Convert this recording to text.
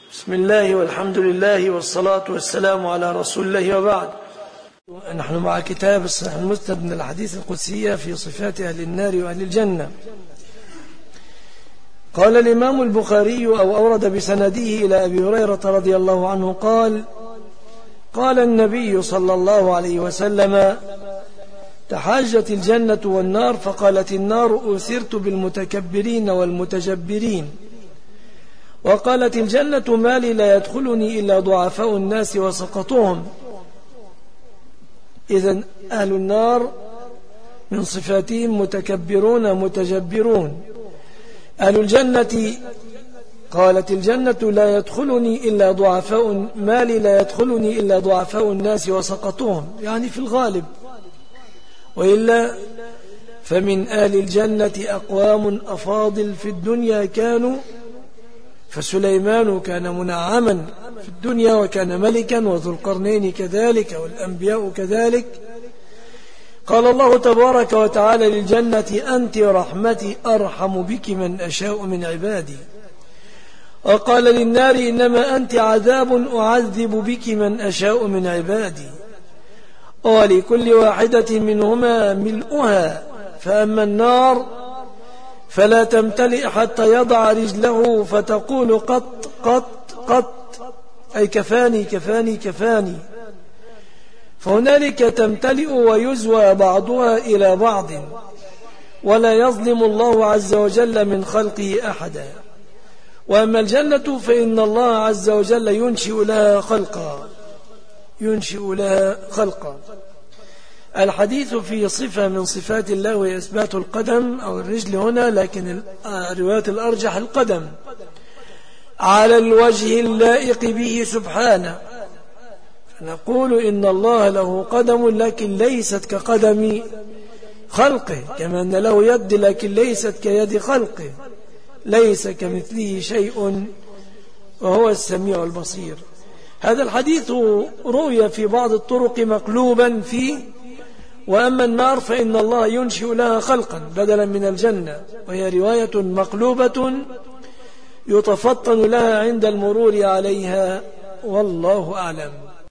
بسم الله والحمد لله والصلاة والسلام على رسول الله وبعد. نحن مع كتاب الصحيح المسند من الحديث القدسية في صفات أهل النار وأهل الجنة. قال الإمام البخاري أو أورد بسنده إلى أبي هريرة رضي الله عنه قال: قال النبي صلى الله عليه وسلم: تحاجت الجنة والنار، فقالت النار: أثرت بالمتكبرين والمتجبرين. وقالت الجنة: ما لي لا يدخلني إلا ضعفاء الناس وسقطهم. إذن أهل النار من صفاتهم متكبرون متجبرون. أهل الجنة قالت الجنة: لا يدخلني إلا ضعفاء، ما لي لا يدخلني إلا ضعفاء الناس وسقطهم، يعني في الغالب. وإلا فمن أهل الجنة أقوام أفاضل في الدنيا كانوا، فسليمان كان منعما في الدنيا وكان ملكا، وذو القرنين كذلك، والأنبياء كذلك. قال الله تبارك وتعالى للجنة: أنت رحمتي أرحم بك من أشاء من عبادي. وقال للنار: إنما أنت عذاب أعذب بك من أشاء من عبادي. ولكل واحدة منهما ملؤها، فأما النار فلا تمتلئ حتى يضع رجله فتقول: قط قط قط، أي كفاني كفاني كفاني. فهنالك تمتلئ ويزوى بعضها إلى بعض، ولا يظلم الله عز وجل من خلقه أحدا. وأما الجنة فإن الله عز وجل ينشئ لها خلقا. الحديث في صفة من صفات الله وهي إثبات القدم أو الرجل هنا، لكن رواية الأرجح القدم على الوجه اللائق به سبحانه. نقول إن الله له قدم لكن ليست كقدم خلقه، كما أن له يد لكن ليست كيد خلقه، ليس كمثله شيء وهو السميع البصير. هذا الحديث روي في بعض الطرق مقلوبا فيه: وأما النار فإن الله ينشئ لها خلقا، بدلا من الجنة، وهي رواية مقلوبة يتفطن لها عند المرور عليها، والله أعلم.